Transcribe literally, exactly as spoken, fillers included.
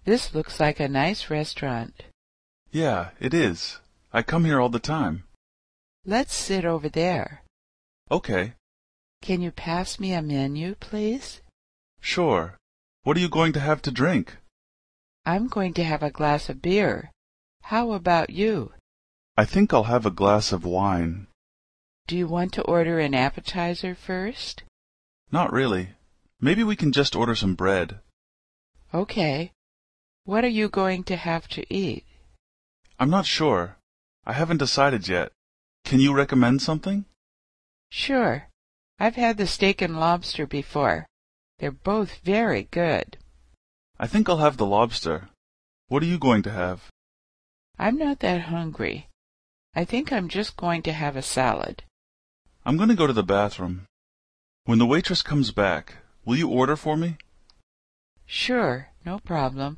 This looks like a nice restaurant. Yeah, it is. I come here all the time. Let's sit over there. Okay. Can you pass me a menu, please? Sure. What are you going to have to drink? I'm going to have a glass of beer. How about you? I think I'll have a glass of wine. Do you want to order an appetizer first? Not really. Maybe we can just order some bread. Okay. What are you going to have to eat? I'm not sure. I haven't decided yet. Can you recommend something? Sure. I've had the steak and lobster before. They're both very good. I think I'll have the lobster. What are you going to have? I'm not that hungry. I think I'm just going to have a salad. I'm going to go to the bathroom. When the waitress comes back, will you order for me? Sure, no problem.